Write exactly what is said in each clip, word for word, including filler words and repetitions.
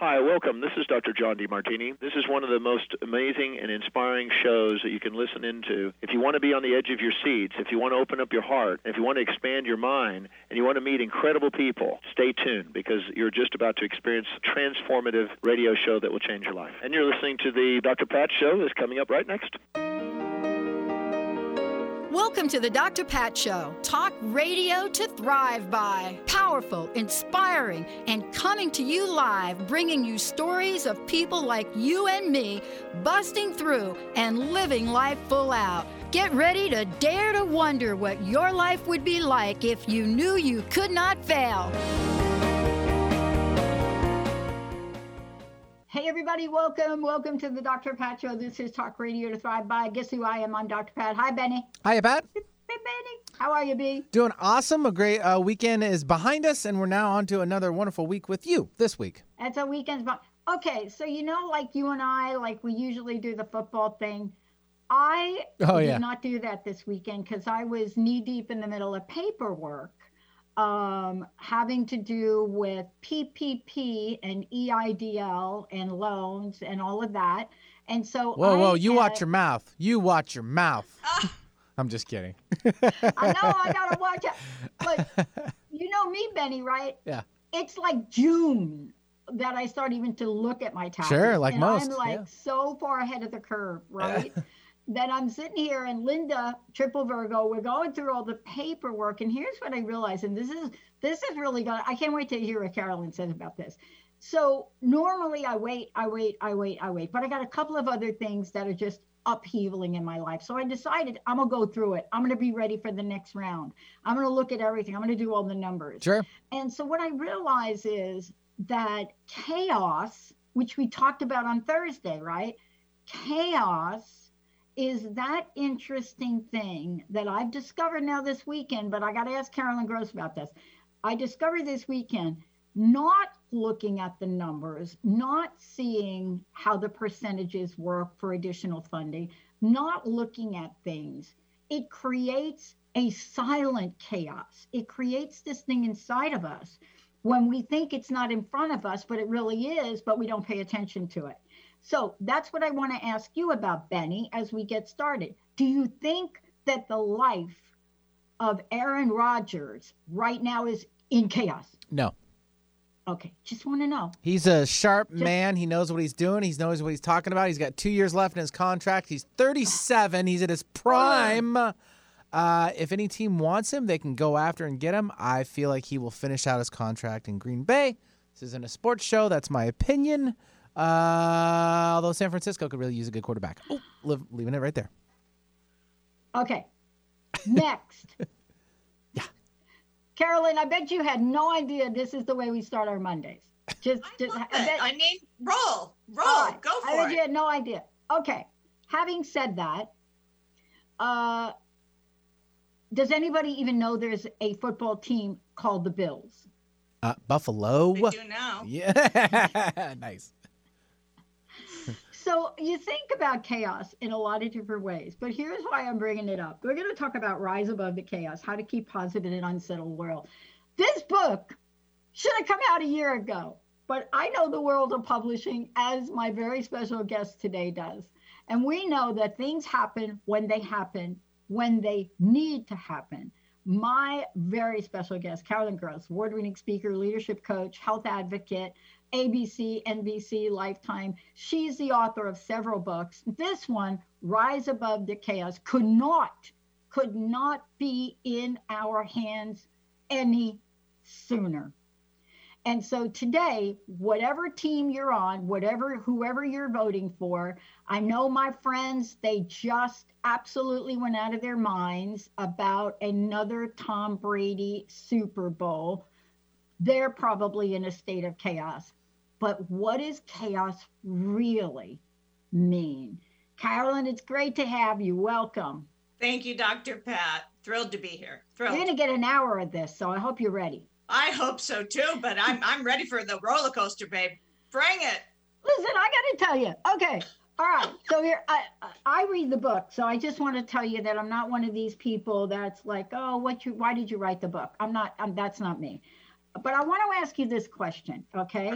Hi, welcome. This is Doctor John DeMartini. This is one of the most amazing and inspiring shows that you can listen into. If you want to be on the edge of your seats, if you want to open up your heart, if you want to expand your mind, and you want to meet incredible people, stay tuned because you're just about to experience a transformative radio show that will change your life. And you're listening to the Doctor Pat Show that's coming up right next. Welcome to the Doctor Pat Show. Talk radio to thrive by. Powerful, inspiring, and coming to you live, bringing you stories of people like you and me, busting through and living life full out. Get ready to dare to wonder what your life would be like if you knew you could not fail. Hey everybody, welcome. Welcome to the Doctor Pat Show. This is Talk Radio to Thrive By. Guess who I am? I'm Doctor Pat. Hi, Benny. Hiya, Pat. Hey, Benny. How are you, B? Doing awesome. A great uh, weekend is behind us, and we're now on to another wonderful week with you this week. It's a weekend's behind. Okay, so you know, like you and I, like we usually do the football thing. I oh, did yeah. not do that this weekend because I was knee-deep in the middle of paperwork. Um, having to do with P P P and E I D L and loans and all of that. And so Whoa, I whoa, you had, watch your mouth. You watch your mouth. I'm just kidding. I know, I gotta watch it. But you know me, Benny, right? Yeah. It's like June that I start even to look at my taxes. Sure, like and most. I'm like yeah. so far ahead of the curve, right? Then I'm sitting here and Linda, Triple Virgo, we're going through all the paperwork. And here's what I realized, and this is this is really good. I can't wait to hear what Carolyn says about this. So normally I wait, I wait, I wait, I wait. But I got a couple of other things that are just upheavaling in my life. So I decided I'm going to go through it. I'm going to be ready for the next round. I'm going to look at everything. I'm going to do all the numbers. Sure. And so what I realize is that chaos, which we talked about on Thursday, right? Chaos is that interesting thing that I've discovered now this weekend, but I got to ask Carolyn Gross about this. I discovered this weekend, not looking at the numbers, not seeing how the percentages work for additional funding, not looking at things. It creates a silent chaos. It creates this thing inside of us when we think it's not in front of us, but it really is, but we don't pay attention to it. So that's what I want to ask you about, Benny, as we get started. Do you think that the life of Aaron Rodgers right now is in chaos? No. Okay, just want to know. He's a sharp just, man. He knows what he's doing. He knows what he's talking about. He's got two years left in his contract. He's thirty-seven. He's at his prime. Uh, if any team wants him, they can go after and get him. I feel like he will finish out his contract in Green Bay. This isn't a sports show. That's my opinion. Uh, although San Francisco could really use a good quarterback. Oh, leave, leaving it right there. Okay. Next. Yeah. Carolyn, I bet you had no idea this is the way we start our Mondays. Just, I, just love I, it. bet, I mean, roll, roll, right. go for I bet it. you had no idea. Okay. Having said that, uh, does anybody even know there's a football team called the Bills? Uh, Buffalo. We do now. Yeah. Nice. So you think about chaos in a lot of different ways, but here's why I'm bringing it up. We're going to talk about Rise Above the Chaos, how to keep positive in an unsettled world. This book should have come out a year ago, but I know the world of publishing as my very special guest today does. And we know that things happen when they happen, when they need to happen. My very special guest, Carolyn Gross, award-winning speaker, leadership coach, health advocate, A B C, N B C, Lifetime. She's the author of several books. This one, Rise Above the Chaos, could not, could not be in our hands any sooner. And so today, whatever team you're on, whatever, whoever you're voting for, I know my friends, they just absolutely went out of their minds about another Tom Brady Super Bowl. They're probably in a state of chaos. But what does chaos really mean? Carolyn, it's great to have you. Welcome. Thank you, Doctor Pat. Thrilled to be here. Thrilled. You're going to get an hour of this, so I hope you're ready. I hope so too, but I'm I'm ready for the roller coaster, babe. Bring it. Listen, I got to tell you. Okay. All right. So here, I I read the book. So I just want to tell you that I'm not one of these people that's like, oh, what you, why did you write the book? I'm not, I'm, that's not me. But I want to ask you this question, okay?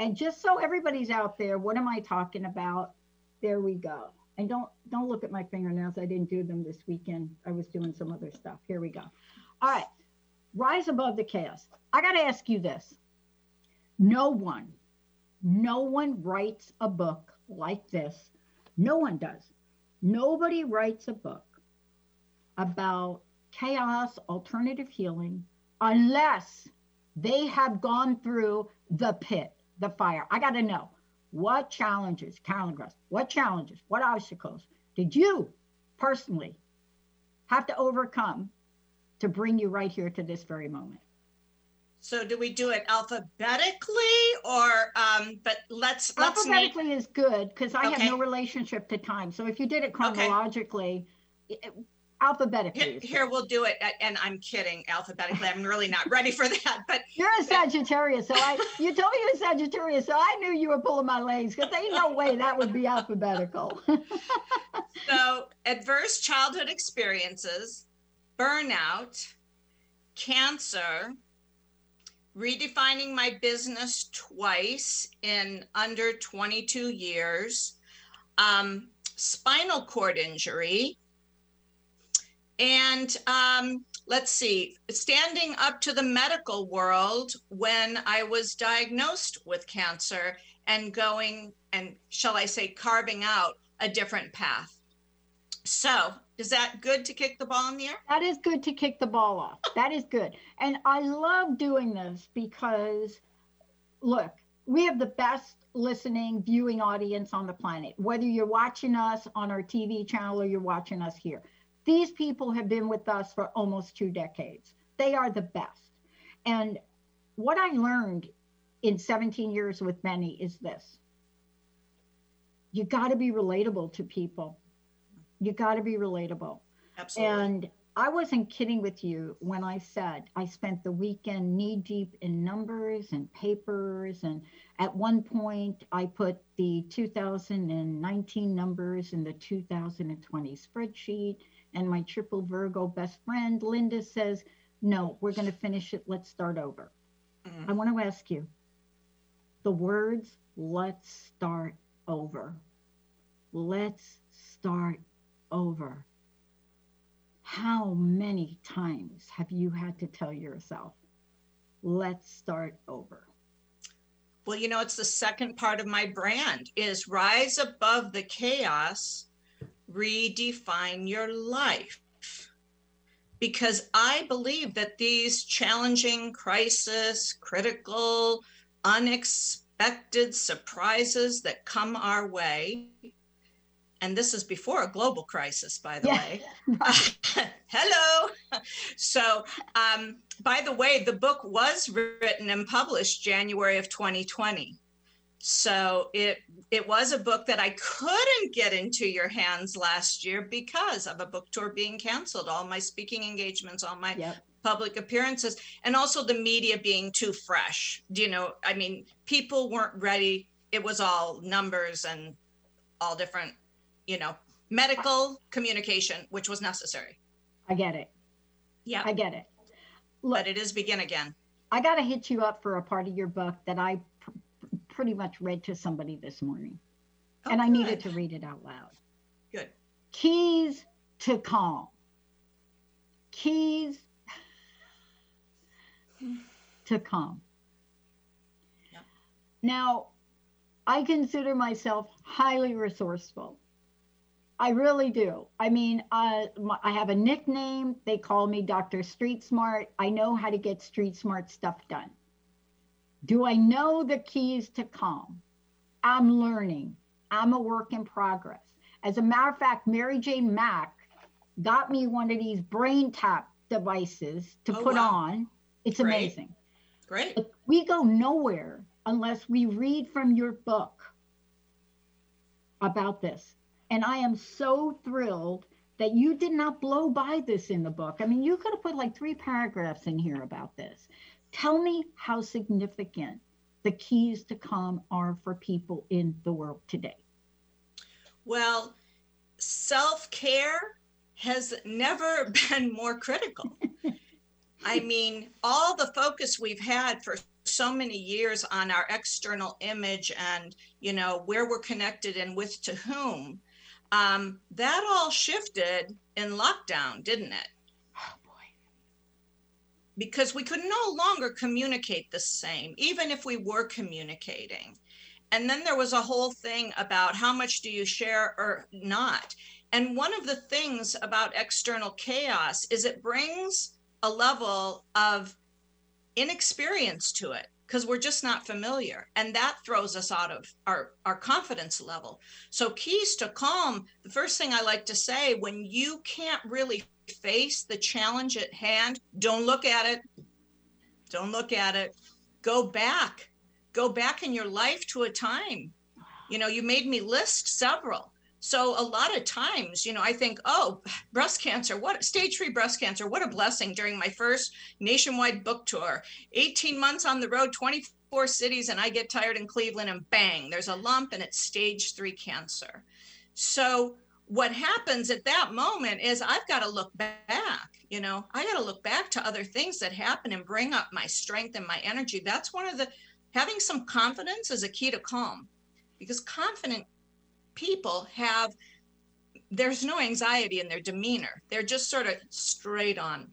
And just so everybody's out there, what am I talking about? There we go. And don't don't look at my fingernails. I didn't do them this weekend. I was doing some other stuff. Here we go. All right. Rise above the chaos. I got to ask you this. No one, no one writes a book like this. No one does. Nobody writes a book about chaos, alternative healing, unless they have gone through the pit, the fire. I got to know, what challenges, Carolyn Gross, what challenges, what obstacles did you personally have to overcome to bring you right here to this very moment? So do we do it alphabetically or, um, but let's, let's Alphabetically name... is good because I okay. have no relationship to time. So if you did it chronologically, okay. it, alphabetically. Here, here we'll do it, and I'm kidding, alphabetically. I'm really not ready for that. But you're a Sagittarius, so I you told me you're a Sagittarius, so I knew you were pulling my legs because there ain't no way that would be alphabetical. So adverse childhood experiences, burnout, cancer, redefining my business twice in under twenty-two years, um, spinal cord injury, and um, let's see, standing up to the medical world when I was diagnosed with cancer and going and, shall I say, carving out a different path. So is that good to kick the ball in the air? That is good to kick the ball off. That is good. And I love doing this because, look, we have the best listening, viewing audience on the planet, whether you're watching us on our T V channel or you're watching us here. These people have been with us for almost two decades. They are the best. And what I learned in seventeen years with Benny is this. You got to be relatable to people. You got to be relatable. Absolutely. And I wasn't kidding with you when I said I spent the weekend knee deep in numbers and papers. And at one point I put the two thousand nineteen numbers in the two thousand twenty spreadsheet. And my triple Virgo best friend, Linda, says, no, we're going to finish it. Let's start over. Mm-hmm. I want to ask you, the words, let's start over. Let's start over. How many times have you had to tell yourself, let's start over? Well, you know, it's the second part of my brand is rise above the chaos, redefine your life. Because I believe that these challenging, crisis, critical, unexpected surprises that come our way, and this is before a global crisis, by the yeah. way. Hello. So, um, by the way, the book was written and published January of twenty twenty. So it it was a book that I couldn't get into your hands last year because of a book tour being canceled, all my speaking engagements, all my yep. public appearances, and also the media being too fresh. Do you know, I mean, people weren't ready. It was all numbers and all different, you know, medical communication, which was necessary. I get it. Yeah. I get it. Look, but it is begin again. I got to hit you up for a part of your book that I pr- pretty much read to somebody this morning. Oh, and good. I needed to read it out loud. Good. Keys to calm. Keys to calm. Yep. Now, I consider myself highly resourceful. I really do. I mean, uh, my, I have a nickname. They call me Doctor Street Smart. I know how to get street smart stuff done. Do I know the keys to calm? I'm learning. I'm a work in progress. As a matter of fact, Mary Jane Mack got me one of these brain tap devices to oh, put wow. on. It's Great. amazing. Great. But we go nowhere unless we read from your book about this. And I am so thrilled that you did not blow by this in the book. I mean, you could have put like three paragraphs in here about this. Tell me how significant the keys to calm are for people in the world today. Well, self-care has never been more critical. I mean, all the focus we've had for so many years on our external image and, you know, where we're connected and with to whom, um, that all shifted in lockdown, didn't it? Oh boy. Because we could no longer communicate the same, even if we were communicating. And then there was a whole thing about how much do you share or not. And one of the things about external chaos is it brings a level of inexperience to it because we're just not familiar. And that throws us out of our, our confidence level. So keys to calm, the first thing I like to say, when you can't really face the challenge at hand, don't look at it. Don't look at it. Go back. Go back in your life to a time. You know, you made me list several. So a lot of times, you know, I think, oh, breast cancer, what stage three breast cancer, what a blessing during my first nationwide book tour, eighteen months on the road, twenty-four cities, and I get tired in Cleveland and bang, there's a lump and it's stage three cancer. So what happens at that moment is I've got to look back, you know, I got to look back to other things that happen and bring up my strength and my energy. That's one of the, having some confidence is a key to calm, because confident people have, there's no anxiety in their demeanor. They're just sort of straight on.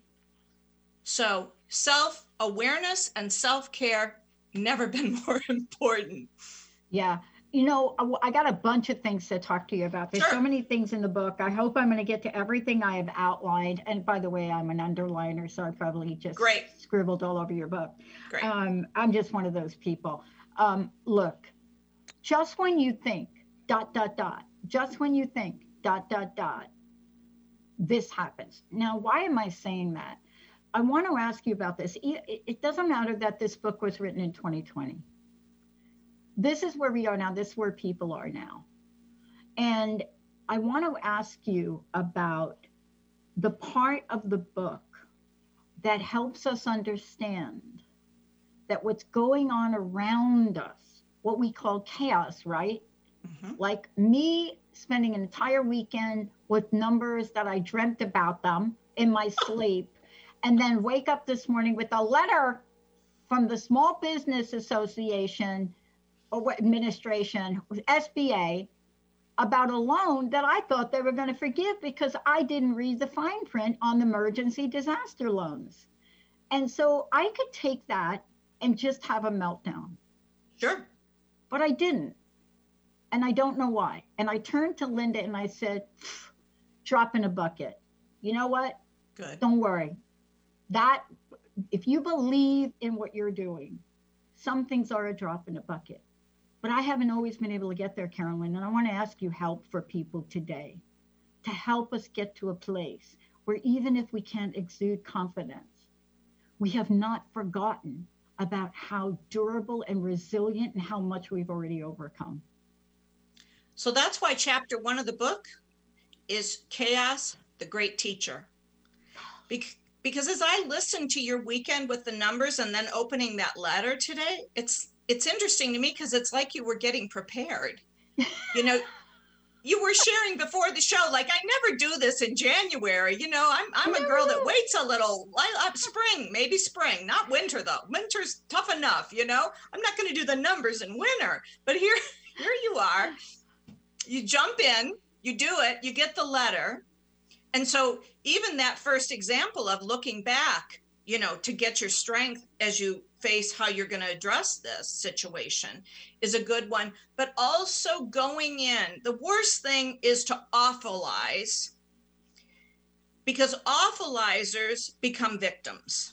So self-awareness and self-care never been more important. Yeah. You know, I, I got a bunch of things to talk to you about. There's Sure. so many things in the book. I hope I'm going to get to everything I have outlined. And by the way, I'm an underliner, so I probably just Great. scribbled all over your book. Great. Um, I'm just one of those people. Um, look, just when you think, dot, dot, dot, just when you think, dot, dot, dot, this happens. Now, why am I saying that? I want to ask you about this. It, it doesn't matter that this book was written in twenty twenty. This is where we are now. This is where people are now. And I want to ask you about the part of the book that helps us understand that what's going on around us, what we call chaos, right? Mm-hmm. Like me spending an entire weekend with numbers that I dreamt about them in my sleep, and then wake up this morning with a letter from the Small Business Association or administration, S B A, about a loan that I thought they were going to forgive because I didn't read the fine print on the emergency disaster loans. And so I could take that and just have a meltdown. Sure. But I didn't. And I don't know why. And I turned to Linda and I said, drop in a bucket. You know what? Good. Don't worry. That, if you believe in what you're doing, some things are a drop in a bucket. But I haven't always been able to get there, Carolyn. And I want to ask you help for people today to help us get to a place where even if we can't exude confidence, we have not forgotten about how durable and resilient and how much we've already overcome. So that's why chapter one of the book is Chaos, the Great Teacher. Be- because as I listened to your weekend with the numbers and then opening that letter today, it's it's interesting to me because it's like you were getting prepared. You know, you were sharing before the show, like, I never do this in January. You know, I'm I'm a girl that waits a little, like, spring, maybe spring, not winter though. Winter's tough enough, you know. I'm not going to do the numbers in winter, but here, here you are. You jump in, you do it, you get the letter. And so even that first example of looking back, you know, to get your strength as you face how you're going to address this situation is a good one. But also going in, the worst thing is to awfulize, because awfulizers become victims.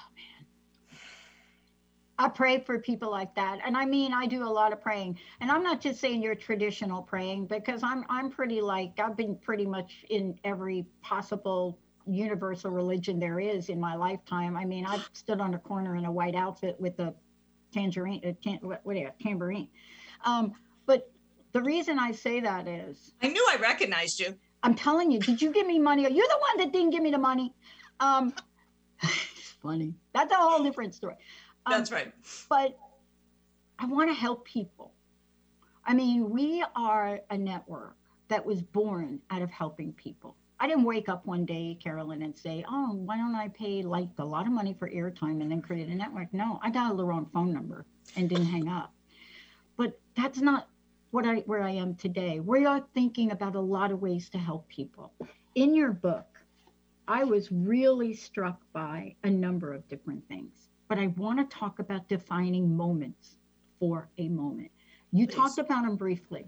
I pray for people like that. And I mean, I do a lot of praying. And I'm not just saying your traditional praying, because I'm I'm pretty like, I've been pretty much in every possible universal religion there is in my lifetime. I mean, I've stood on a corner in a white outfit with a tangerine, a tan, what, what a tambourine. Um, but the reason I say that is... I knew I recognized you. I'm telling you, did you give me money? Are you the one that didn't give me the money? Um, it's funny. That's a whole different story. Um, That's right. But I want to help people. I mean, we are a network that was born out of helping people. I didn't wake up one day, Carolyn, and say, oh, why don't I pay like a lot of money for airtime and then create a network? No, I dialed the wrong phone number and didn't hang up. But that's not what I where I am today. We are thinking about a lot of ways to help people. In your book, I was really struck by a number of different things, but I want to talk about defining moments for a moment. You Please. talked about them briefly.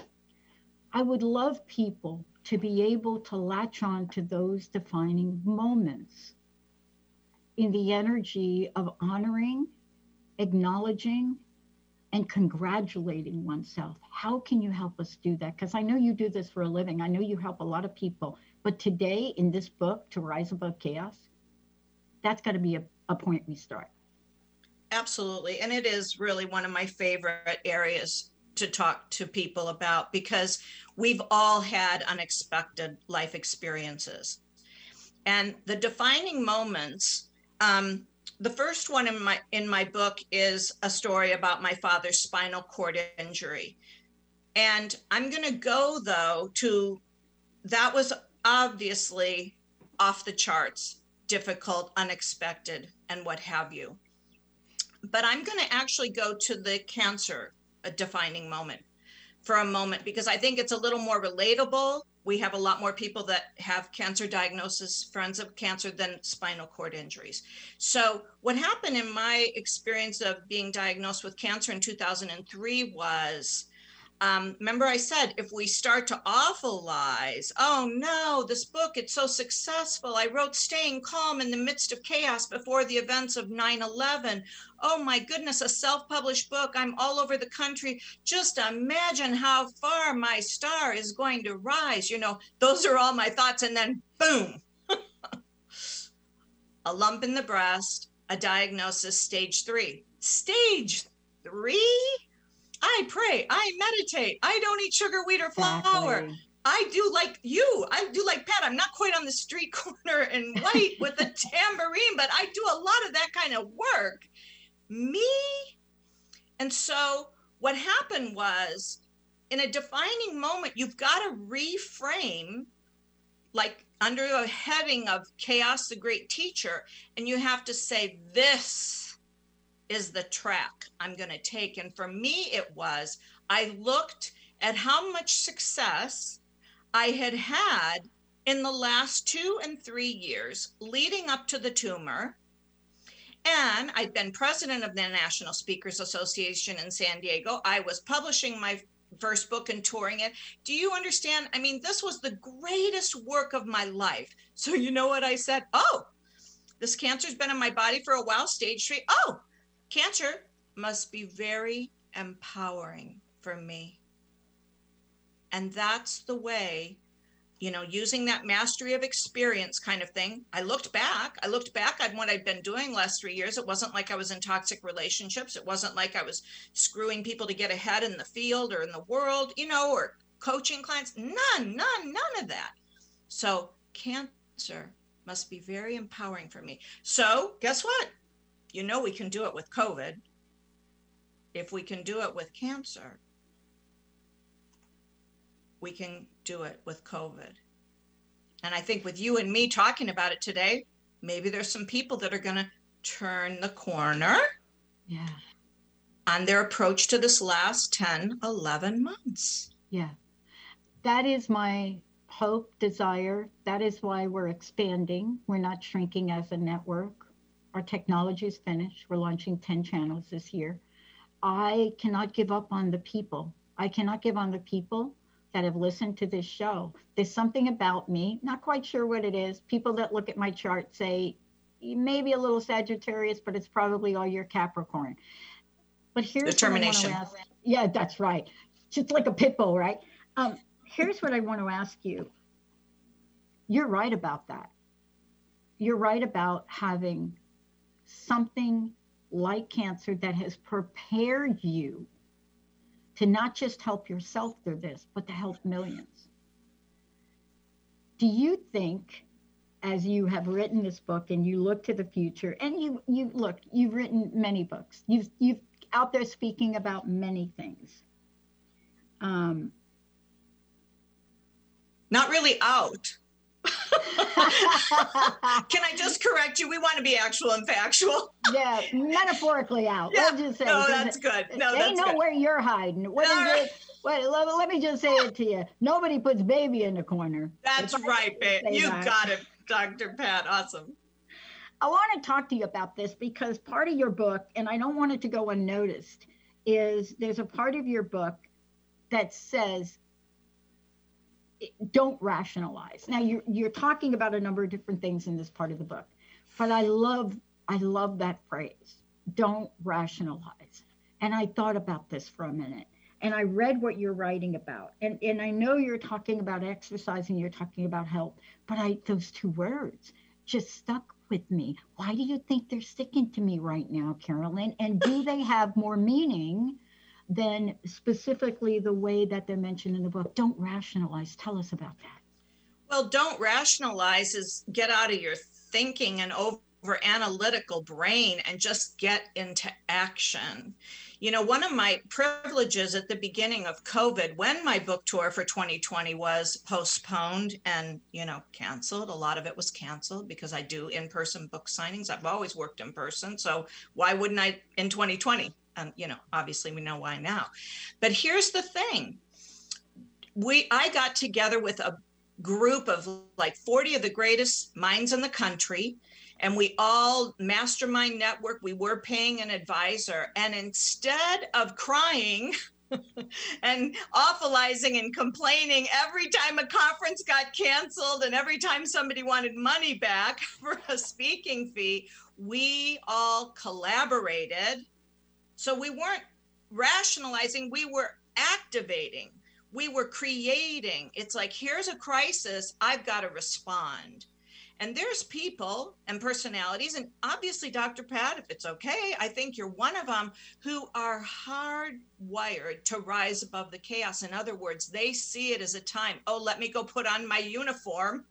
I would love people to be able to latch on to those defining moments in the energy of honoring, acknowledging, and congratulating oneself. How can you help us do that? Because I know you do this for a living. I know you help a lot of people. But today in this book, To Rise Above Chaos, that's got to be a, a point we start. Absolutely. And it is really one of my favorite areas to talk to people about, because we've all had unexpected life experiences. And the defining moments, um, the first one in my in my book is a story about my father's spinal cord injury. And I'm going to go, though, to that was obviously off the charts, difficult, unexpected, and what have you. But I'm going to actually go to the cancer, a defining moment for a moment, because I think it's a little more relatable. We have a lot more people that have cancer diagnosis, friends of cancer, than spinal cord injuries. So what happened in my experience of being diagnosed with cancer in two thousand three was, um, remember I said, if we start to awfulize, oh no, this book, it's so successful. I wrote Staying Calm in the Midst of Chaos before the events of nine eleven. Oh my goodness, a self-published book. I'm all over the country. Just imagine how far my star is going to rise. You know, those are all my thoughts. And then boom, a lump in the breast, a diagnosis, stage three. Stage three? I pray, I meditate, I don't eat sugar, wheat, or flour. Exactly. I do like you, I do like Pat. I'm not quite on the street corner in white with a tambourine, but I do a lot of that kind of work. Me? And so what happened was, in a defining moment, you've got to reframe, like under a heading of Chaos, the Great Teacher, and you have to say, this is the track I'm going to take. And for me, it was, I looked at how much success I had had in the last two and three years leading up to the tumor. And I'd been president of the National Speakers Association in San Diego. I was publishing my first book and touring it. Do you understand? I mean, this was the greatest work of my life. So you know what I said? Oh, this cancer's been in my body for a while, stage three. Oh, cancer must be very empowering for me. And that's the way, you know, using that mastery of experience kind of thing. I looked back, I looked back at what I'd been doing last three years. It wasn't like I was in toxic relationships. It wasn't like I was screwing people to get ahead in the field or in the world, you know, or coaching clients. None, none, none of that. So cancer must be very empowering for me. So guess what? You know, we can do it with COVID. If we can do it with cancer, we can do it with COVID. And I think with you and me talking about it today, maybe there's some people that are going to turn the corner yeah. on their approach to this last ten, eleven months. Yeah. That is my hope, desire. That is why we're expanding. We're not shrinking as a network. Our technology is finished. We're launching ten channels this year. I cannot give up on the people. I cannot give on the people that have listened to this show. There's something about me, not quite sure what it is. People that look at my chart say, maybe a little Sagittarius, but it's probably all your Capricorn. But here's determination. What I want to ask. Yeah, that's right. Just like a pit bull, right? Um, here's what I want to ask you. You're right about that. You're right about having something like cancer that has prepared you to not just help yourself through this, but to help millions. Do you think, as you have written this book and you look to the future, and you you look, you've written many books, you've you've out there speaking about many things. Um, Not really out. Can I just correct you? We want to be actual and factual. Yeah, metaphorically out. Yeah. Let's just say. No, that's good. No, They that's know good. where you're hiding. What is All it? Wait, let, let me just say it to you. Nobody puts baby in the corner. That's If I right, babe. say You that. got it, Doctor Pat. Awesome. I want to talk to you about this because part of your book, and I don't want it to go unnoticed, is there's a part of your book that says don't rationalize. Now you're you're talking about a number of different things in this part of the book, but I love I love that phrase. Don't rationalize. And I thought about this for a minute. And I read what you're writing about. And and I know you're talking about exercise and you're talking about health, but I those two words just stuck with me. Why do you think they're sticking to me right now, Carolyn? And do they have more meaning than specifically the way that they're mentioned in the book? Don't rationalize. Tell us about that. Well, don't rationalize is get out of your thinking and over analytical brain and just get into action. You know, one of my privileges at the beginning of COVID, when my book tour for twenty twenty was postponed and, you know, canceled, a lot of it was canceled because I do in-person book signings. I've always worked in person. So why wouldn't I in twenty twenty? And, you know, obviously we know why now. But here's the thing. We, I got together with a group of like forty of the greatest minds in the country. And we all mastermind network. We were paying an advisor. And instead of crying and awfulizing and complaining every time a conference got canceled and every time somebody wanted money back for a speaking fee, we all collaborated. So we weren't rationalizing, we were activating, we were creating. It's like, here's a crisis, I've got to respond. And there's people and personalities, and obviously, Doctor Pat, if it's okay, I think you're one of them, who are hardwired to rise above the chaos. In other words, they see it as a time, oh, let me go put on my uniform,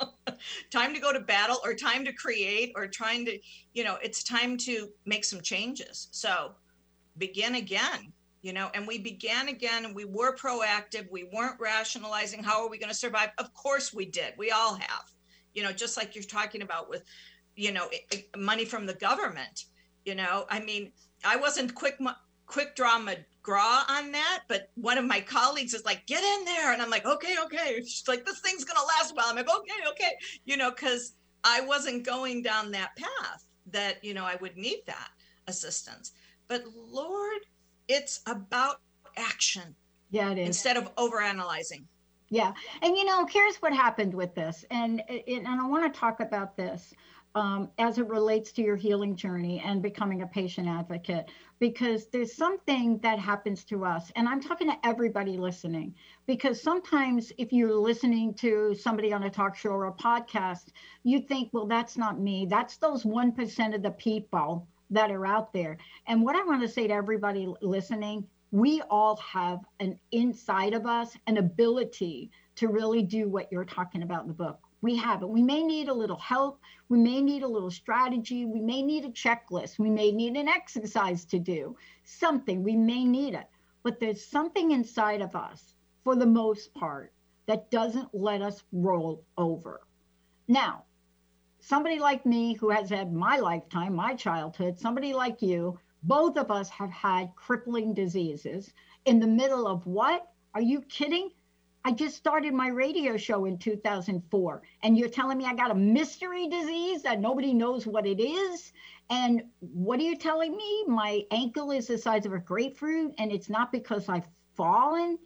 time to go to battle, or time to create, or trying to, you know, it's time to make some changes. So begin again, you know, and we began again, and we were proactive. We weren't rationalizing, how are we going to survive? Of course we did. We all have. You know, just like you're talking about with, you know, money from the government, you know, I mean, I wasn't quick, quick draw McGraw on that, but one of my colleagues is like, get in there. And I'm like, okay, okay. She's like, this thing's going to last a while. I'm like, okay, okay. You know, because I wasn't going down that path that, you know, I would need that assistance. But Lord, it's about action. Yeah, it is. Instead of overanalyzing. Yeah. And, you know, here's what happened with this. And, and I want to talk about this um, as it relates to your healing journey and becoming a patient advocate, because there's something that happens to us. And I'm talking to everybody listening, because sometimes if you're listening to somebody on a talk show or a podcast, you think, well, that's not me. That's those one percent of the people that are out there. And what I want to say to everybody listening, we all have an inside of us an ability to really do what you're talking about in the book. We have it. We may need a little help. We may need a little strategy. We may need a checklist. We may need an exercise to do something. We may need it. But there's something inside of us, for the most part, that doesn't let us roll over. Now, somebody like me who has had my lifetime, my childhood, somebody like you, both of us have had crippling diseases in the middle of what? Are you kidding? I just started my radio show in two thousand four, and you're telling me I got a mystery disease that nobody knows what it is? And what are you telling me? My ankle is the size of a grapefruit, and it's not because I've fallen?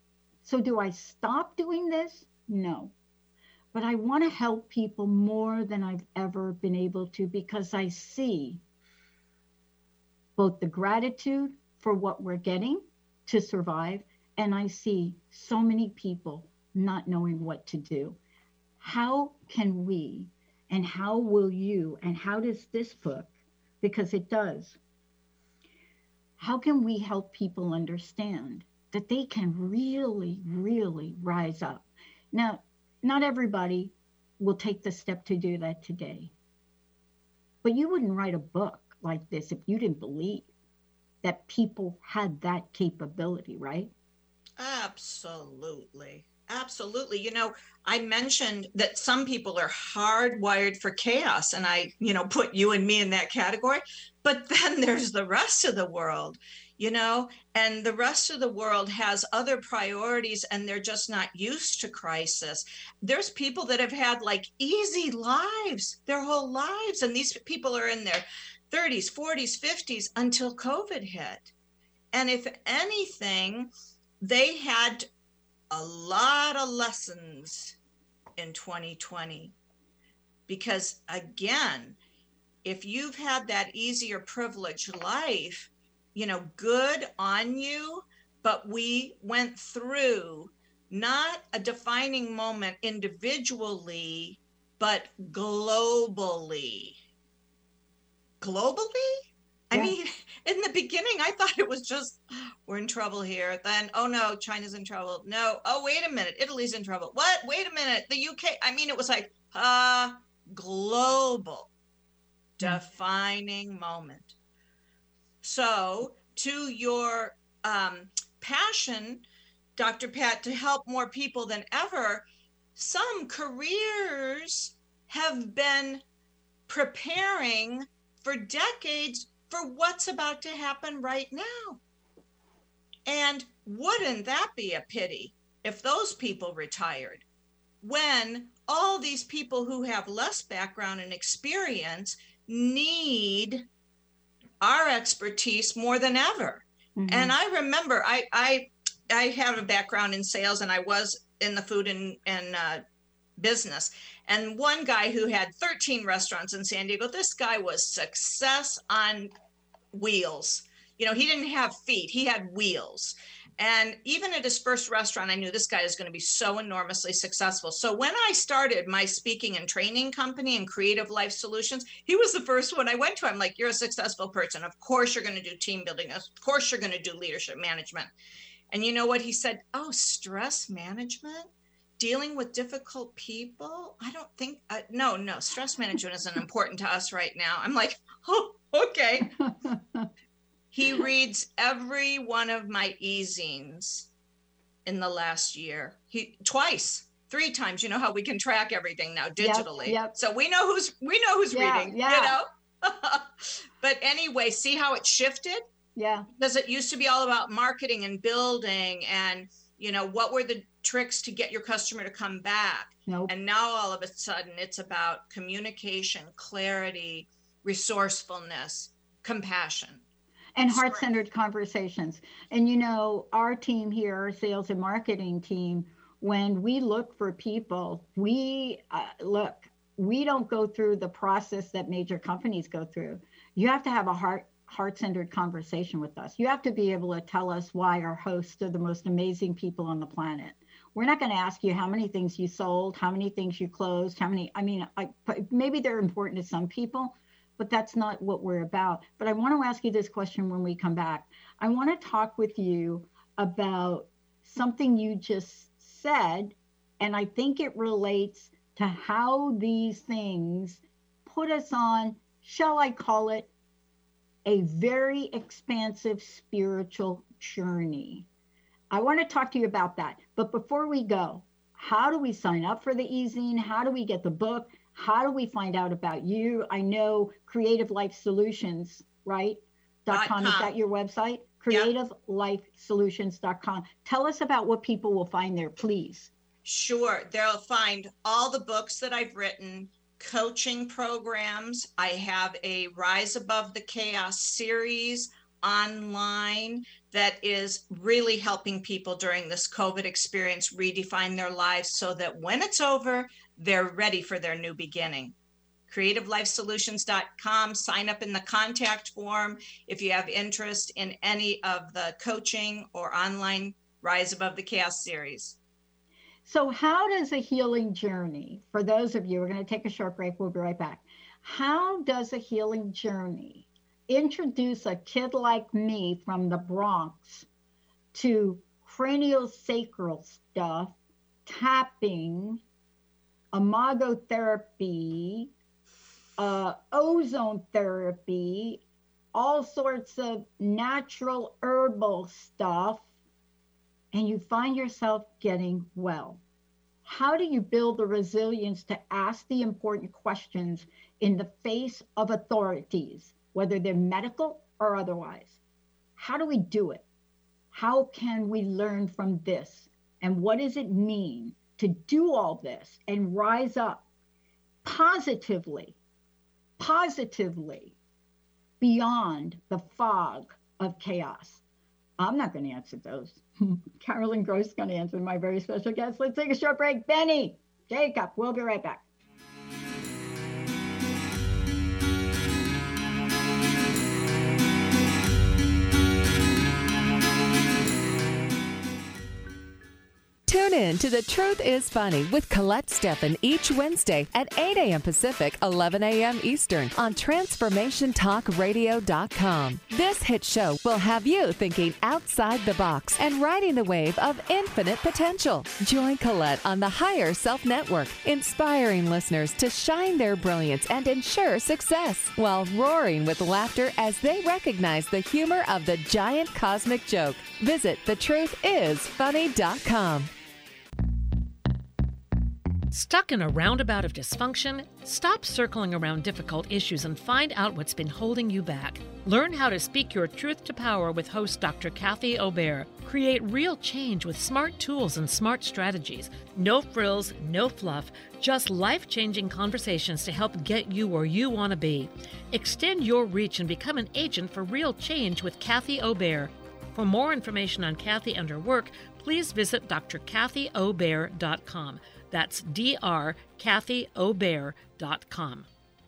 So do I stop doing this? No. But I want to help people more than I've ever been able to, because I see both the gratitude for what we're getting to survive, and I see so many people not knowing what to do. How can we, and how will you, and how does this book, because it does, how can we help people understand that they can really, really rise up? Now, not everybody will take the step to do that today, but you wouldn't write a book like this if you didn't believe that people had that capability, right? Absolutely. Absolutely. You know, I mentioned that some people are hardwired for chaos, and I, you know, put you and me in that category. But then there's the rest of the world, you know, and the rest of the world has other priorities, and they're just not used to crisis. There's people that have had like easy lives their whole lives, and these people are in their thirties, forties, fifties until COVID hit. And if anything, they had a lot of lessons in twenty twenty, because again, if you've had that easier privileged life, you know, good on you, but we went through not a defining moment individually, but globally. Globally? I Yeah. mean, in the beginning, I thought it was just, we're in trouble here. Then, oh no, China's in trouble. No, oh, wait a minute, Italy's in trouble. What? Wait a minute, the U K. I mean, it was like, uh, global, Yeah. defining moment. So to your um, passion, Doctor Pat, to help more people than ever, some careers have been preparing for decades for what's about to happen right now. And wouldn't that be a pity if those people retired, when all these people who have less background and experience need our expertise more than ever? Mm-hmm. And I remember I, I, I have a background in sales, and I was in the food and, and uh, business. And one guy who had thirteen restaurants in San Diego, this guy was success on wheels. You know, he didn't have feet, he had wheels. And even at his first restaurant, I knew this guy is going to be so enormously successful. So when I started my speaking and training company and Creative Life Solutions, he was the first one I went to. I'm like, you're a successful person. Of course you're going to do team building. Of course you're going to do leadership management. And you know what he said? Oh, stress management? Dealing with difficult people? I don't think, uh, no, no, stress management isn't important to us right now. I'm like, oh, okay. He reads every one of my e-zines in the last year. He twice, three times. You know how we can track everything now digitally. Yep, yep. So we know who's we know who's yeah, reading. Yeah. You know. But anyway, see how it shifted? Yeah. Because it used to be all about marketing and building, and you know, what were the tricks to get your customer to come back? Nope. And now all of a sudden it's about communication, clarity, resourcefulness, compassion. And heart-centered conversations. And you know, our team here, our sales and marketing team, when we look for people, we uh, look, we don't go through the process that major companies go through. You have to have a heart, heart-centered conversation with us. You have to be able to tell us why our hosts are the most amazing people on the planet. We're not going to ask you how many things you sold, how many things you closed, how many, I mean, I, maybe they're important to some people, but that's not what we're about. But I want to ask you this question when we come back. I want to talk with you about something you just said, and I think it relates to how these things put us on, shall I call it, a very expansive spiritual journey. I want to talk to you about that. But before we go, how do we sign up for the e-zine? How do we get the book? How do we find out about you? I know Creative Life Solutions, right? Dot com. Is that your website? creative life solutions dot com. Tell us about what people will find there, please. Sure. They'll find all the books that I've written, coaching programs. I have a Rise Above the Chaos series online that is really helping people during this COVID experience redefine their lives so that when it's over, they're ready for their new beginning. creative life solutions dot com. Sign up in the contact form if you have interest in any of the coaching or online Rise Above the Chaos series. So how does a healing journey, for those of you, we're going to take a short break, we'll be right back. How does a healing journey introduce a kid like me from the Bronx to craniosacral stuff, tapping, imagotherapy, uh, ozone therapy, all sorts of natural herbal stuff, and you find yourself getting well. How do you build the resilience to ask the important questions in the face of authorities, whether they're medical or otherwise? How do we do it? How can we learn from this? And what does it mean to do all this and rise up positively, positively beyond the fog of chaos? I'm not going to answer those. Carolyn Gross is going to answer, my very special guest. Let's take a short break. Benny, Jacob, we'll be right back. Tune in to The Truth is Funny with Colette Steffen each Wednesday at eight a.m. Pacific, eleven a.m. Eastern on Transformation Talk Radio dot com. This hit show will have you thinking outside the box and riding the wave of infinite potential. Join Colette on the Higher Self Network, inspiring listeners to shine their brilliance and ensure success while roaring with laughter as they recognize the humor of the giant cosmic joke. Visit the truth is funny dot com. Stuck in a roundabout of dysfunction? Stop circling around difficult issues and find out what's been holding you back. Learn how to speak your truth to power with host Doctor Kathy Obear. Create real change with smart tools and smart strategies. No frills, no fluff, just life-changing conversations to help get you where you want to be. Extend your reach and become an agent for real change with Kathy Obear. For more information on Kathy and her work, please visit D R Kathy Obear dot com. That's D R Kathy Obear dot com.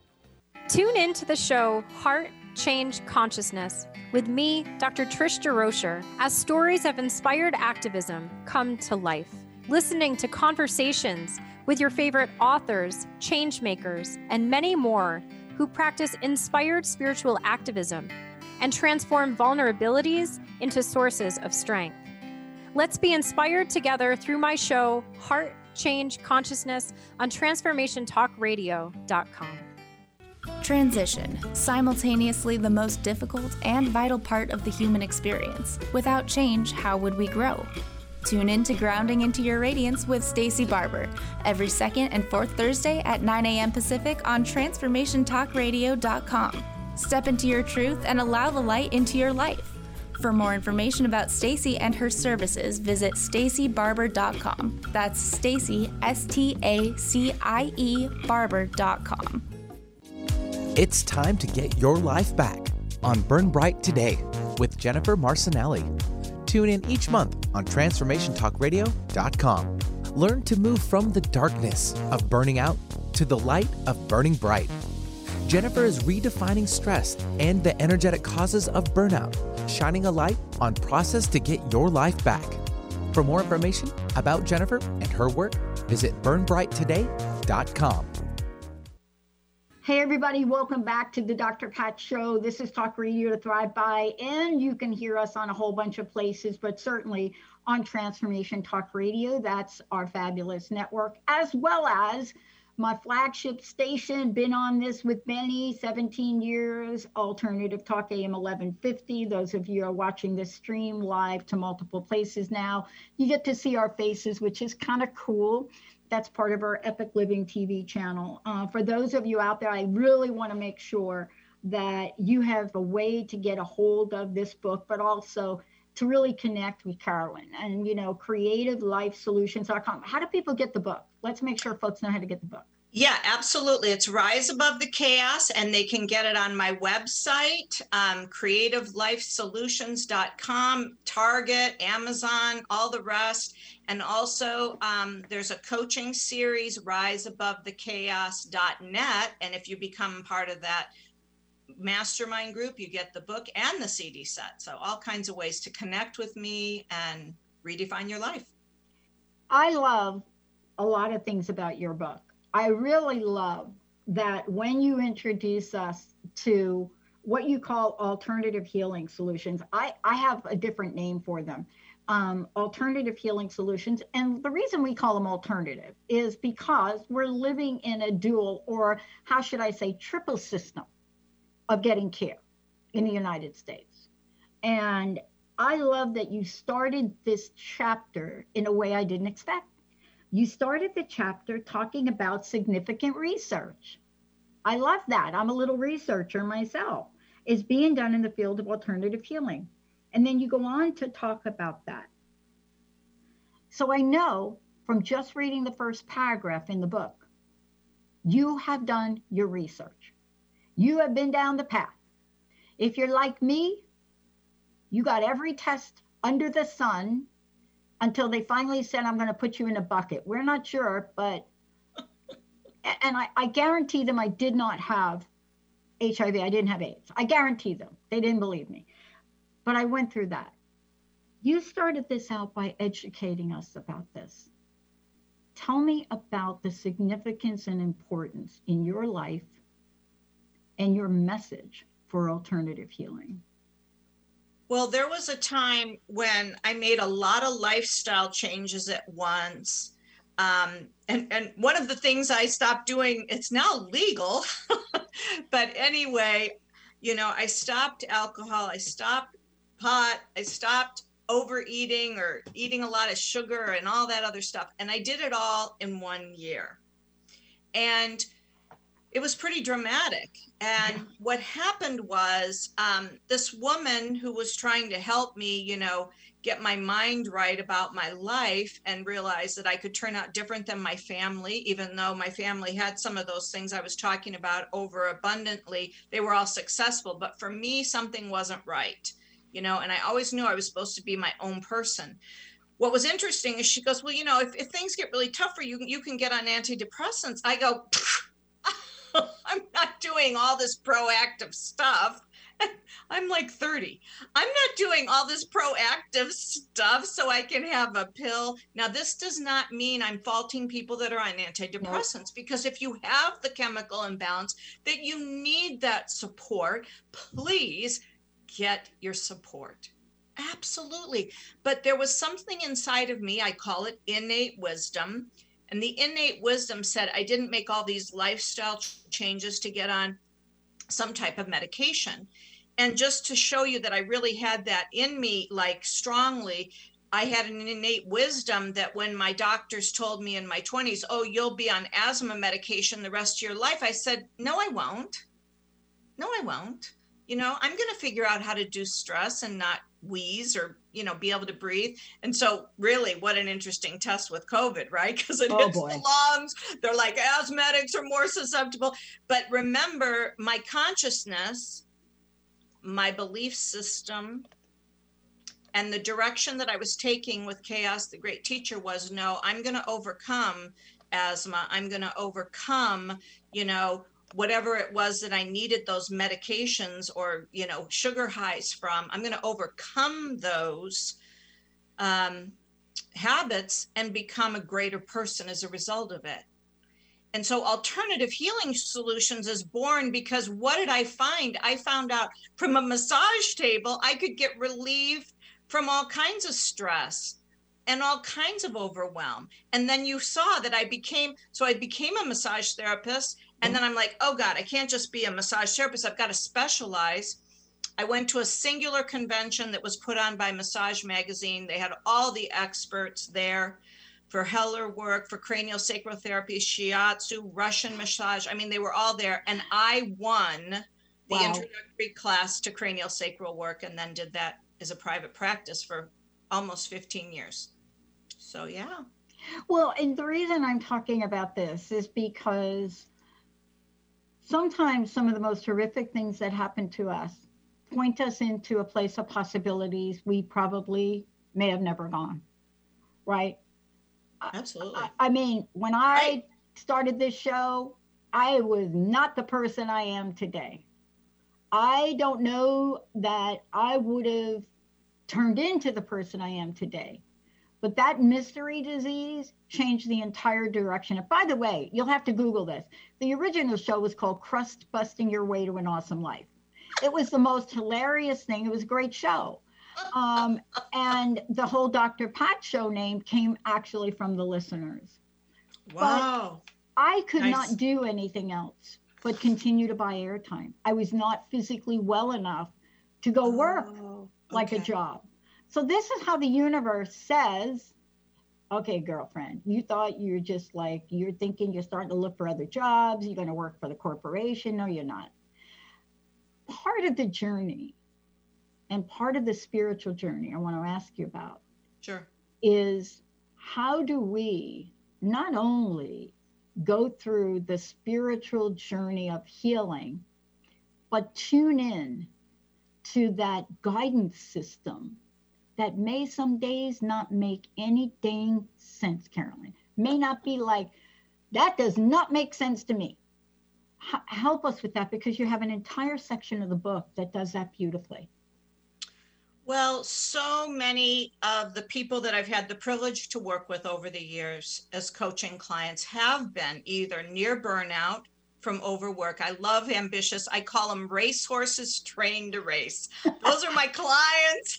Tune in to the show Heart Change Consciousness with me, Doctor Trish DeRocher, as stories of inspired activism come to life. Listening to conversations with your favorite authors, change makers, and many more who practice inspired spiritual activism and transform vulnerabilities into sources of strength. Let's be inspired together through my show, Heart Change Consciousness, on Transformation Talk Radio dot com. Transition, simultaneously the most difficult and vital part of the human experience. Without change, how would we grow? Tune in to Grounding into Your Radiance with Stacey Barber every second and fourth Thursday at nine a.m. Pacific on Transformation Talk Radio dot com. Step into your truth and allow the light into your life. For more information about Stacey and her services, visit Stacey Barber dot com. That's Stacey, S T A C I E, Barber dot com. It's time to get your life back on Burn Bright Today with Jennifer Marcinelli. Tune in each month on Transformation Talk Radio dot com. Learn to move from the darkness of burning out to the light of burning bright. Jennifer is redefining stress and the energetic causes of burnout, shining a light on process to get your life back. For more information about Jennifer and her work, visit Burn Bright Today dot com. Hey everybody, welcome back to the Doctor Pat Show. This is Talk Radio to Thrive By, and you can hear us on a whole bunch of places, but certainly on Transformation Talk Radio. That's our fabulous network, as well as my flagship station. Been on this with Benny, seventeen years, Alternative Talk A M eleven fifty. Those of you who are watching this stream live to multiple places now, you get to see our faces, which is kind of cool. That's part of our Epic Living T V channel. Uh, for those of you out there, I really want to make sure that you have a way to get a hold of this book, but also to really connect with Carolyn and, you know, creative life solutions dot com. How do people get the book? Let's make sure folks know how to get the book. Yeah, absolutely. It's Rise Above the Chaos, and they can get it on my website, um, creative life solutions dot com, Target, Amazon, all the rest. And also um, there's a coaching series, rise above the chaos dot net. And if you become part of that mastermind group, you get the book and the C D set. So all kinds of ways to connect with me and redefine your life. I love a lot of things about your book. I really love that when you introduce us to what you call alternative healing solutions, I, I have a different name for them, um, alternative healing solutions. And the reason we call them alternative is because we're living in a dual, or how should I say, triple system of getting care in the United States. And I love that you started this chapter in a way I didn't expect. You started the chapter talking about significant research. I love that. I'm a little researcher myself. It's being done in the field of alternative healing. And then you go on to talk about that. So I know from just reading the first paragraph in the book, you have done your research. You have been down the path. If you're like me, you got every test under the sun until they finally said, I'm going to put you in a bucket. We're not sure, but, and I, I guarantee them I did not have H I V. I didn't have AIDS. I guarantee them. They didn't believe me. But I went through that. You started this out by educating us about this. Tell me about the significance and importance in your life and your message for alternative healing. Well, there was a time when I made a lot of lifestyle changes at once. Um, and, and one of the things I stopped doing, it's now legal, but anyway, you know, I stopped alcohol, I stopped pot, I stopped overeating or eating a lot of sugar and all that other stuff. And I did it all in one year. And it was pretty dramatic. And yeah. What happened was um, this woman who was trying to help me, you know, get my mind right about my life and realize that I could turn out different than my family, even though my family had some of those things I was talking about overabundantly. They were all successful. But for me, something wasn't right, you know, and I always knew I was supposed to be my own person. What was interesting is she goes, well, you know, if, if things get really tough for you, you can get on antidepressants. I go, I'm not doing all this proactive stuff. I'm like thirty. I'm not doing all this proactive stuff so I can have a pill. Now, this does not mean I'm faulting people that are on antidepressants, no. Because if you have the chemical imbalance that you need that support, please get your support. Absolutely. But there was something inside of me, I call it innate wisdom. And the innate wisdom said I didn't make all these lifestyle changes to get on some type of medication. And just to show you that I really had that in me, like strongly, I had an innate wisdom that when my doctors told me in my twenties, oh, you'll be on asthma medication the rest of your life, I said, no, I won't. No, I won't. You know, I'm going to figure out how to do stress and not wheeze or, you know, be able to breathe. And so really what an interesting test with COVID, right? Because it oh, hits boy. the lungs. They're like asthmatics are more susceptible. But remember, my consciousness, my belief system, and the direction that I was taking with Chaos, the great teacher, was no, I'm going to overcome asthma. I'm going to overcome, you know, whatever it was that I needed those medications or, you know, sugar highs from. I'm going to overcome those um, habits and become a greater person as a result of it. And so Alternative Healing Solutions is born because what did I find? I found out from a massage table, I could get relief from all kinds of stress and all kinds of overwhelm. And then you saw that I became, so I became a massage therapist. And then I'm like, oh God, I can't just be a massage therapist. I've got to specialize. I went to a singular convention that was put on by Massage Magazine. They had all the experts there for Heller work, for cranial sacral therapy, shiatsu, Russian massage. I mean, they were all there. And I won the wow. introductory class to cranial sacral work and then did that as a private practice for almost fifteen years. So, yeah. Well, and the reason I'm talking about this is because sometimes some of the most horrific things that happen to us point us into a place of possibilities we probably may have never gone, right? Absolutely. I, I mean, when I right. started this show, I was not the person I am today. I don't know that I would have turned into the person I am today. But that mystery disease changed the entire direction. And by the way, you'll have to Google this. The original show was called Crust Busting Your Way to an Awesome Life. It was the most hilarious thing. It was a great show. Um, and the whole Doctor Pat show name came actually from the listeners. Wow. But I could nice. not do anything else but continue to buy airtime. I was not physically well enough to go work oh, like okay. a job. So this is how the universe says, okay, girlfriend, you thought you're just like, you're thinking you're starting to look for other jobs. You're going to work for the corporation. No, you're not. Part of the journey and part of the spiritual journey I want to ask you about Sure. is how do we not only go through the spiritual journey of healing, but tune in to that guidance system that may some days not make any dang sense, Carolyn. May not be like, that does not make sense to me. H- help us with that, because you have an entire section of the book that does that beautifully. Well, so many of the people that I've had the privilege to work with over the years as coaching clients have been either near burnout from overwork. I love ambitious. I call them racehorses trained to race. Those are my clients.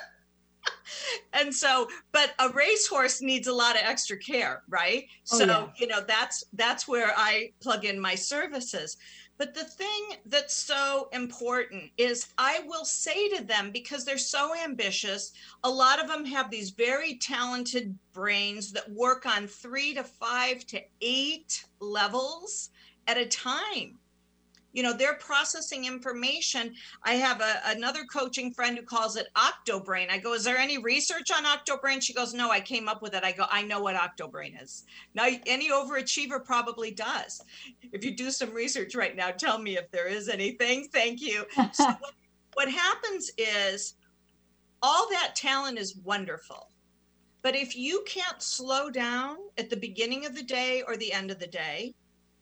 And so, but a racehorse needs a lot of extra care, right? Oh, so, yeah. you know, that's that's where I plug in my services. But the thing that's so important is I will say to them, because they're so ambitious, a lot of them have these very talented brains that work on three to five to eight levels at a time. You know, they're processing information. I have a, another coaching friend who calls it octobrain. I go, is there any research on octobrain? She goes, no, I came up with it. I go, I know what octobrain is. Now, any overachiever probably does. If you do some research right now, tell me if there is anything. Thank you. So what, what happens is all that talent is wonderful. But if you can't slow down at the beginning of the day or the end of the day,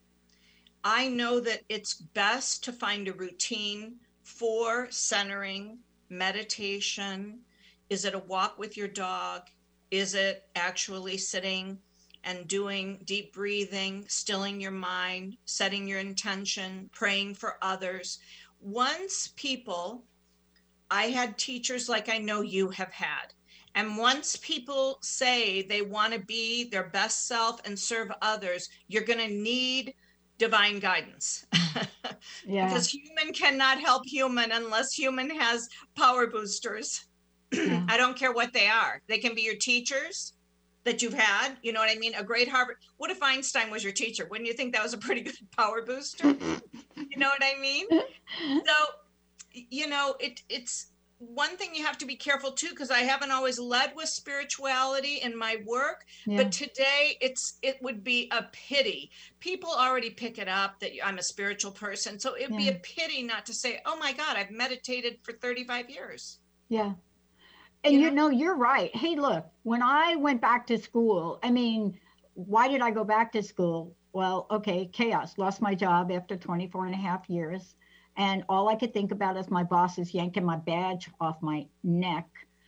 I know that it's best to find a routine for centering, meditation. Is it a walk with your dog? Is it actually sitting and doing deep breathing, stilling your mind, setting your intention, praying for others? Once people, I had teachers like I know you have had. And once people say they want to be their best self and serve others, you're going to need divine guidance. Yeah. Because human cannot help human unless human has power boosters. Yeah. I don't care what they are. They can be your teachers that you've had. You know what I mean? A great Harvard. What if Einstein was your teacher? Wouldn't you think that was a pretty good power booster? You know what I mean? So, you know, it it's one thing you have to be careful too, because I haven't always led with spirituality in my work, Yeah. but today it's it would be a pity. People already pick it up that I'm a spiritual person, so it'd be Yeah. a pity not to say, "Oh my God, I've meditated for thirty-five years." Yeah. And You you know? know, you're right. Hey, look, when I went back to school, I mean, why did I go back to school? Well, okay, chaos. Lost my job after twenty-four and a half years. And all I could think about as my boss is yanking my badge off my neck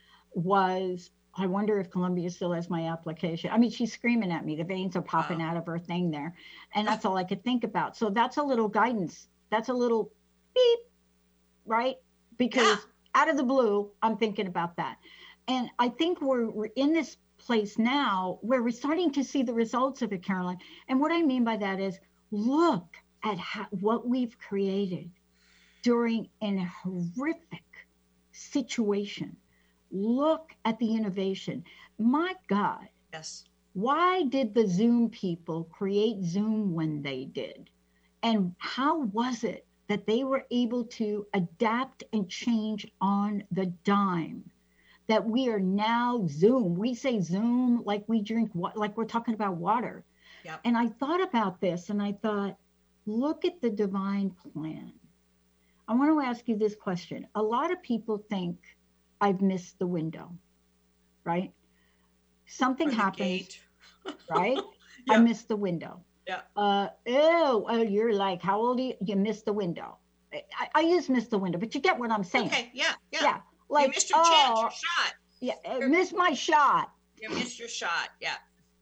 was, I wonder if Columbia still has my application. I mean, she's screaming at me. The veins are popping Wow. out of her thing there. And that's all I could think about. So that's a little guidance. That's a little beep, right? Because Yeah. out of the blue, I'm thinking about that. And I think we're, we're in this place now where we're starting to see the results of it, Carolyn. And what I mean by that is, look at how, what we've created during a horrific situation. Look at the innovation. My God, Yes. why did the Zoom people create Zoom when they did? And how was it that they were able to adapt and change on the dime? That we are now Zoom. We say Zoom like we drink, like we're talking about water. Yep. And I thought about this and I thought, look at the divine plan. I want to ask you this question. A lot of people think I've missed the window, right? Something Or the happens, gate. right? I Yeah. missed the window. Yeah. Uh, oh, oh, you're like, how old are you? You missed the window. I, I use missed the window, but you get what I'm saying. Okay. Yeah. Yeah. Yeah. Like, you missed your chance, oh, your shot. yeah, I missed my shot. You missed your shot. Yeah.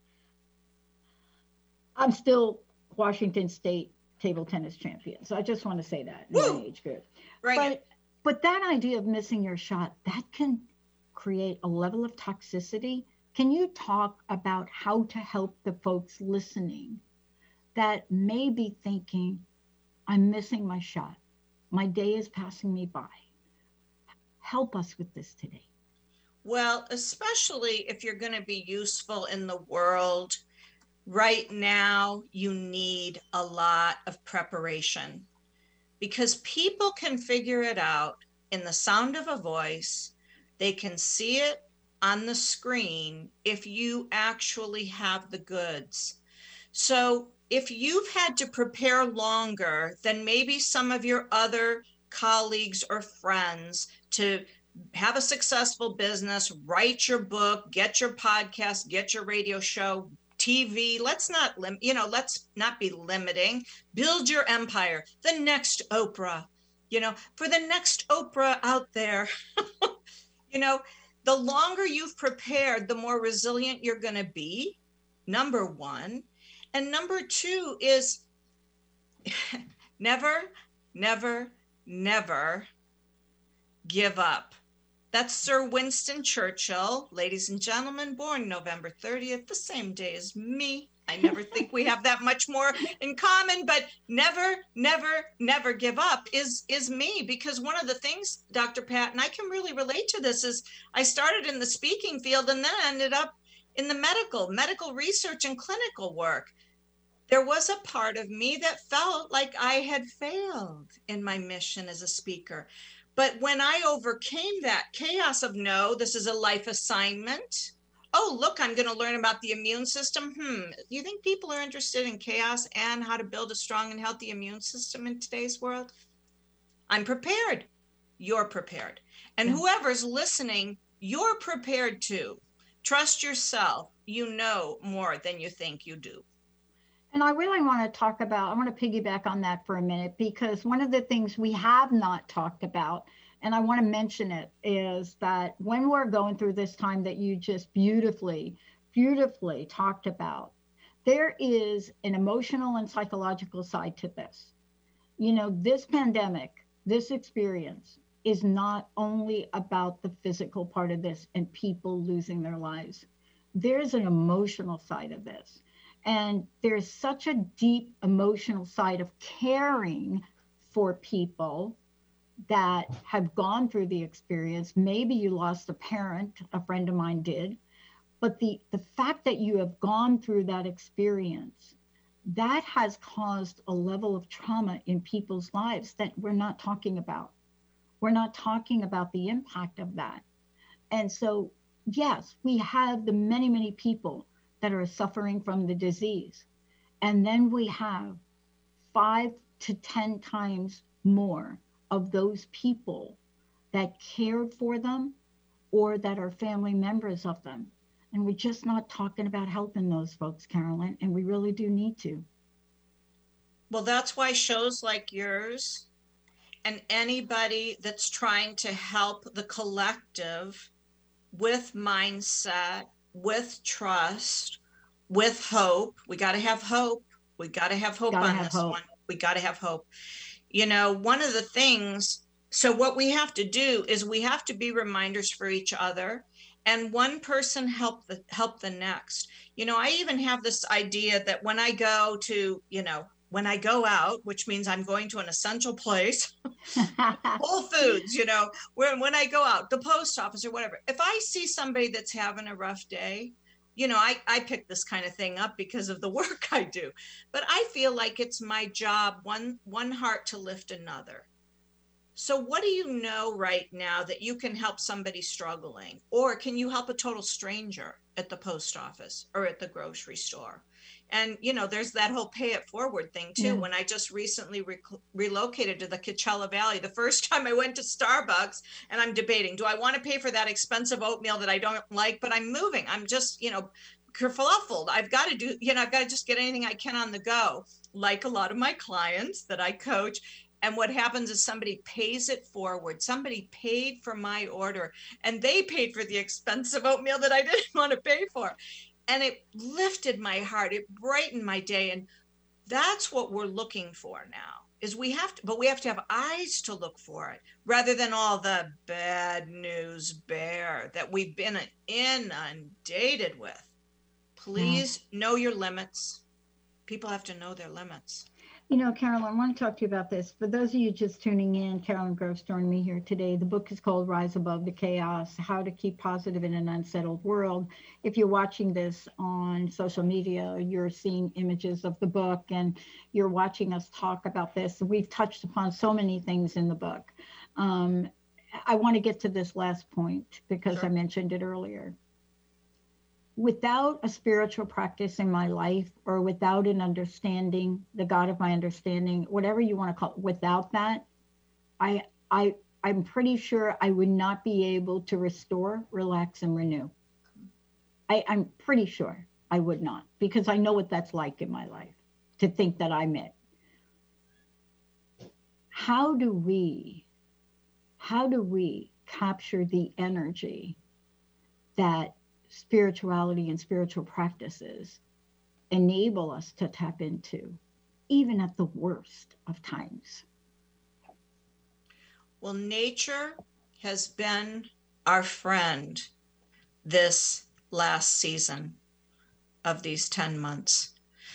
I'm still Washington State table tennis champion. So I just want to say that in Woo! my age group. Bring but it. but that idea of missing your shot, that can create a level of toxicity. Can you talk about how to help the folks listening that may be thinking, I'm missing my shot. My day is passing me by. Help us with this today. Well, especially if you're going to be useful in the world, right now you need a lot of preparation, because people can figure it out in the sound of a voice. They can see it on the screen if you actually have the goods. So if you've had to prepare longer than maybe some of your other colleagues or friends to have a successful business, write your book, get your podcast, get your radio show, T V, let's not lim- you know, let's not be limiting. Build your empire, the next Oprah, you know, for the next Oprah out there. You know, the longer you've prepared, the more resilient you're going to be, number one. And number two is never, never, never give up. That's Sir Winston Churchill, ladies and gentlemen, born November thirtieth, the same day as me. I never think we have that much more in common, but never, never, never give up is, is me. Because one of the things, Doctor Pat, and I can really relate to this, is I started in the speaking field and then ended up in the medical, medical research and clinical work. There was a part of me that felt like I had failed in my mission as a speaker. But when I overcame that chaos of, no, this is a life assignment. Oh, look, I'm going to learn about the immune system. Hmm. Do you think people are interested in chaos and how to build a strong and healthy immune system in today's world? I'm prepared. You're prepared. And whoever's listening, you're prepared too. Trust yourself. You know more than you think you do. And I really want to talk about, I want to piggyback on that for a minute, because one of the things we have not talked about, and I want to mention it, is that when we're going through this time that you just beautifully, beautifully talked about, there is an emotional and psychological side to this. You know, this pandemic, this experience is not only about the physical part of this and people losing their lives. There's an emotional side of this. And there's such a deep emotional side of caring for people that have gone through the experience. Maybe you lost a parent, a friend of mine did, but the, the fact that you have gone through that experience, that has caused a level of trauma in people's lives that we're not talking about. We're not talking about the impact of that. And so, yes, we have the many, many people that are suffering from the disease. And then we have five to ten times more of those people that cared for them or that are family members of them. And we're just not talking about helping those folks, Carolyn, and we really do need to. Well, that's why shows like yours and anybody that's trying to help the collective with mindset, with trust, with hope. We got to have hope. We got to have hope Gotta on have this hope. one. We got to have hope. You know, one of the things, so what we have to do is we have to be reminders for each other, and one person help the help the next. You know, I even have this idea that when I go to, you know, when I go out, which means I'm going to an essential place, Whole Foods, you know, when, when I go out, the post office or whatever, if I see somebody that's having a rough day, you know, I, I pick this kind of thing up because of the work I do, but I feel like it's my job, one, one heart to lift another. So what do you know right now that you can help somebody struggling? Or can you help a total stranger at the post office or at the grocery store? And, you know, there's that whole pay it forward thing too. Yeah. When I just recently re- relocated to the Coachella Valley, the first time I went to Starbucks, and I'm debating, do I want to pay for that expensive oatmeal that I don't like, but I'm moving. I'm just, you know, kerfluffled. I've got to do, you know, I've got to just get anything I can on the go, like a lot of my clients that I coach. And what happens is somebody pays it forward. Somebody paid for my order and they paid for the expensive oatmeal that I didn't want to pay for. And it lifted my heart. It brightened my day. And that's what we're looking for now is we have to, but we have to have eyes to look for it rather than all the bad news bear that we've been inundated with. Please mm. know your limits. People have to know their limits. You know, Carolyn, I want to talk to you about this. For those of you just tuning in, Carolyn Groves joined me here today. The book is called Rise Above the Chaos, How to Keep Positive in an Unsettled World. If you're watching this on social media, you're seeing images of the book and you're watching us talk about this. We've touched upon so many things in the book. Um, I want to get to this last point because Sure. I mentioned it earlier. Without a spiritual practice in my life, or without an understanding, the God of my understanding, whatever you want to call it, without that, I, I, I'm pretty sure I would not be able to restore, relax, and renew. I, I'm pretty sure I would not, because I know what that's like in my life, to think that I'm it. How do we, how do we capture the energy that spirituality and spiritual practices enable us to tap into, even at the worst of times? Well, nature has been our friend this last season of these ten months.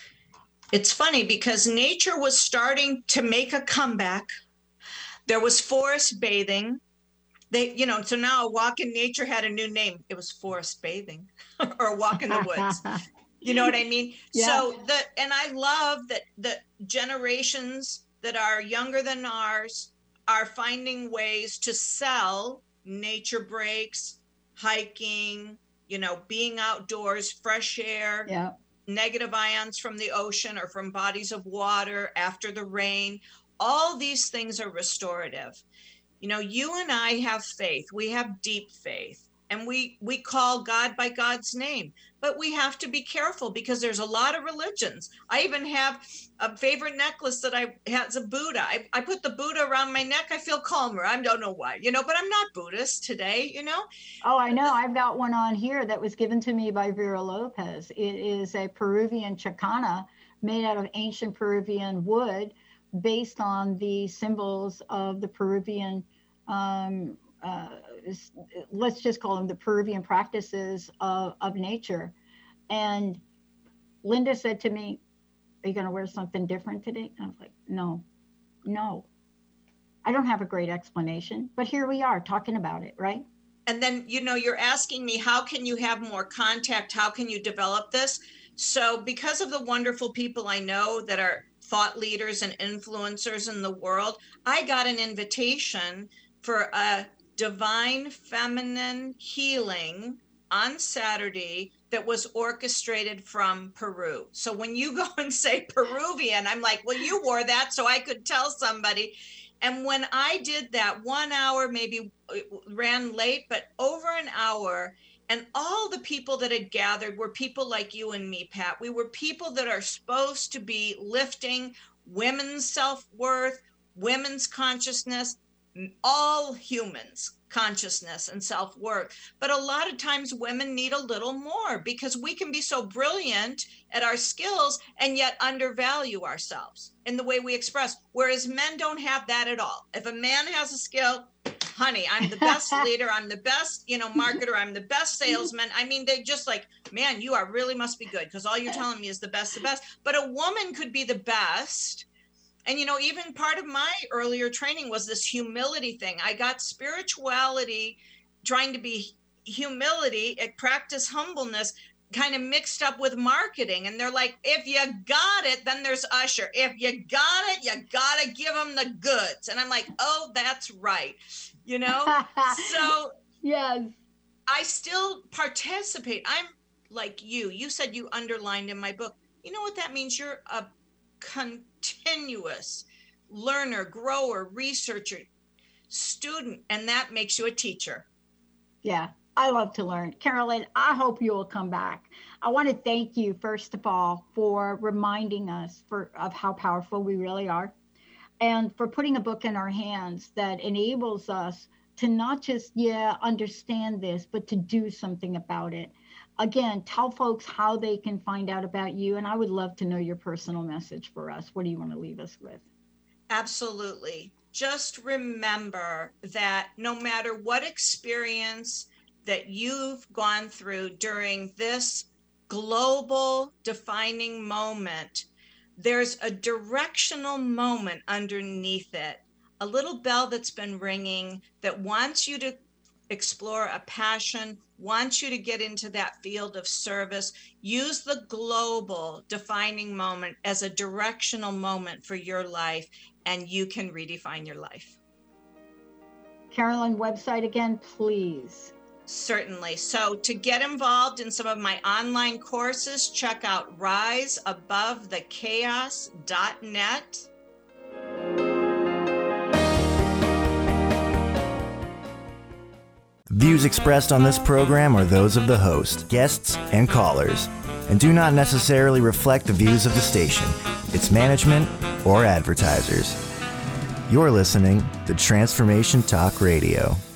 It's funny because nature was starting to make a comeback. There was forest bathing. They, you know, so now a walk in nature had a new name. It was forest bathing or a walk in the woods. You know what I mean? Yeah. So the, and I love that the generations that are younger than ours are finding ways to sell nature breaks, hiking, you know, being outdoors, fresh air, Yeah. negative ions from the ocean or from bodies of water after the rain. All these things are restorative. You know, you and I have faith. We have deep faith, and we we call God by God's name. But we have to be careful because there's a lot of religions. I even have a favorite necklace that I has a Buddha. I, I put the Buddha around my neck. I feel calmer. I don't know why, you know, but I'm not Buddhist today, you know. Oh, I know. I've got one on here that was given to me by Vera Lopez. It is a Peruvian chicana made out of ancient Peruvian wood, based on the symbols of the Peruvian, um, uh, let's just call them the Peruvian practices of, of nature. And Linda said to me, "Are you going to wear something different today?" And I was like, no, no. I don't have a great explanation, but here we are talking about it, right? And then, you know, you're asking me, how can you have more contact? How can you develop this? So because of the wonderful people I know that are thought leaders and influencers in the world, I got an invitation for a divine feminine healing on Saturday that was orchestrated from Peru. So when you go and say Peruvian, I'm like, well, you wore that so I could tell somebody. And when I did that, one hour maybe ran late, but over an hour, and all the people that had gathered were people like you and me, Pat. We were people that are supposed to be lifting women's self-worth, women's consciousness, all humans' consciousness and self-worth. But a lot of times women need a little more because we can be so brilliant at our skills and yet undervalue ourselves in the way we express, whereas men don't have that at all. If a man has a skill, honey, I'm the best leader, I'm the best, you know, marketer, I'm the best salesman. I mean, they just like, man, you are really must be good because all you're telling me is the best, the best. But a woman could be the best. And, you know, even part of my earlier training was this humility thing. I got spirituality, trying to be humility, practice humbleness, kind of mixed up with marketing. And they're like, if you got it, then there's Usher. If you got it, you got to give them the goods. And I'm like, oh, that's right. You know, so yes, I still participate. I'm like you. You said you underlined in my book. You know what that means? You're a continuous learner, grower, researcher, student, and that makes you a teacher. Yeah, I love to learn. Carolyn, I hope you will come back. I want to thank you, first of all, for reminding us for, of how powerful we really are, and for putting a book in our hands that enables us to not just, yeah, understand this, but to do something about it. Again, tell folks how they can find out about you. And I would love to know your personal message for us. What do you want to leave us with? Absolutely. Just remember that no matter what experience that you've gone through during this global defining moment, there's a directional moment underneath it, a little bell that's been ringing that wants you to explore a passion, wants you to get into that field of service. Use the global defining moment as a directional moment for your life, and you can redefine your life. Carolyn, website again, please. Certainly. So to get involved in some of my online courses, check out rise above the chaos dot net. Views expressed on this program are those of the host, guests, and callers, and do not necessarily reflect the views of the station, its management, or advertisers. You're listening to Transformation Talk Radio.